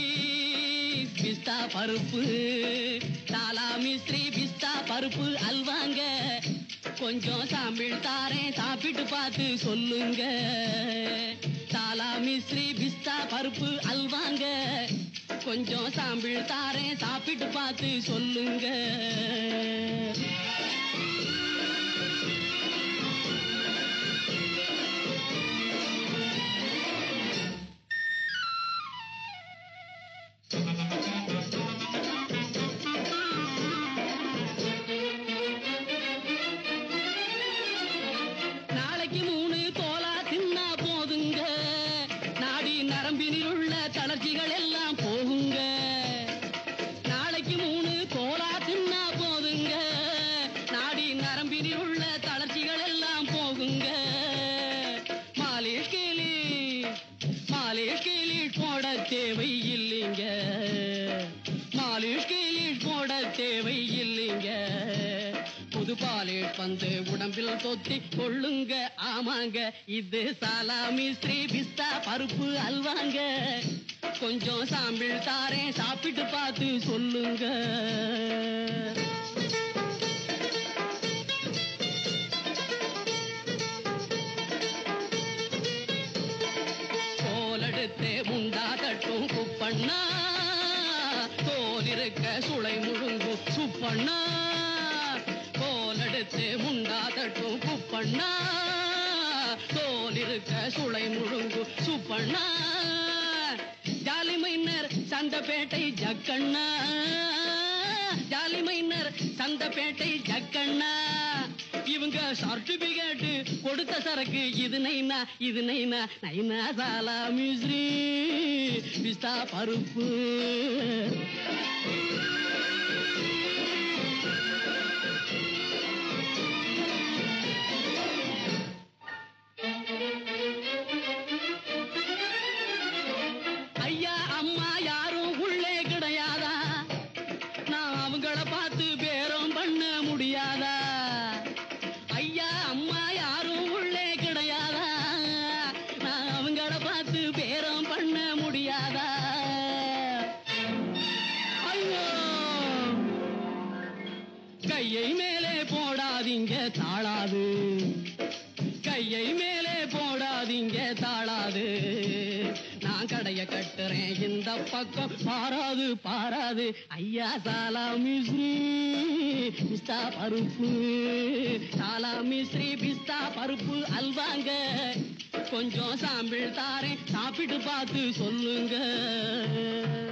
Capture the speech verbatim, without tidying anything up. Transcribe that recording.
பிஸ்தா பருப்பு தாலா மிஸ்ரி பிஸ்தா பருப்பு அல்வாங்க கொஞ்சம் சாம்பிள் தாரேன் சாப்பிட்டு பார்த்து சொல்லுங்க தாலா மிஸ்ரி பிஸ்தா பருப்பு அல்வாங்க கொஞ்சம் சாம்பிள் தாரேன் சாப்பிட்டு பார்த்து சொல்லுங்க நாளைக்கு மூணு தோலா தின்னா போதுங்க நாடி நரம்பினில் உள்ள தளர்ச்சிகள் எல்லாம் போகுங்க நாளைக்கு மூணு தோலா தின்னா போதுங்க நாடி நரம்பினில் உள்ள தளர்ச்சிகள் எல்லாம் போகுங்க மாலிஷ் கீழி மாலிஷ் கீழி போட தேவை இல்லைங்க மாலிஷ் கீழி போட தேவை இல்லைங்க புது பாலிஷ் வந்து உடம்பில் தொத்தி கொள்ளுங்க ஆமாங்க இது சாலா மிஸ்ரி பிஸ்தா பருப்பு அல்வாங்க கொஞ்சம் சாம்பிள் தாரேன் சாப்பிட்டு பார்த்து சொல்லுங்க கோலெடுத்து முண்டா தட்டும் குப்பண்ணா தோல் இருக்க சுளை முழுங்கும் சுப்பண்ணா கோலெடுத்து முண்டா தட்டும் குப்பண்ணா தோல் இருக்க சுளை முழுங்கும் Suppanna jolly minor Santhapettai Jakkanna jolly minor Santhapettai Jakkanna இவங்க சர்டிபிகேட் கொடுத்த சரக்கு இது நைனா இது நைனா நைனா சாலா மிஸ்ரி பிஸ்தா பருப்பு ஐயா அம்மா யாரும் உள்ளே கிடையாதா நான் அவங்கள பார்த்து பேரம் பண்ண முடியாதா ஐயா அம்மா யாரும் உள்ளே கிடையாதா நான் அவங்கள பார்த்து பேரம் பண்ண முடியாதா ஐயோ கையை மேலே போடாதீங்க தாளாது கையை மேலே போடாதீங்க தாளாது நான் கடைய கட்டுறேன் இந்த பக்கம் பாராது பாராது ஐயா சாலா மிஸ்ரி பிஸ்தா பருப்பு சாலா மிஸ்ரி பிஸ்தா பருப்பு அல்வாங்க கொஞ்சம் சாம்பிள் தாரேன் சாப்பிட்டு பார்த்து சொல்லுங்க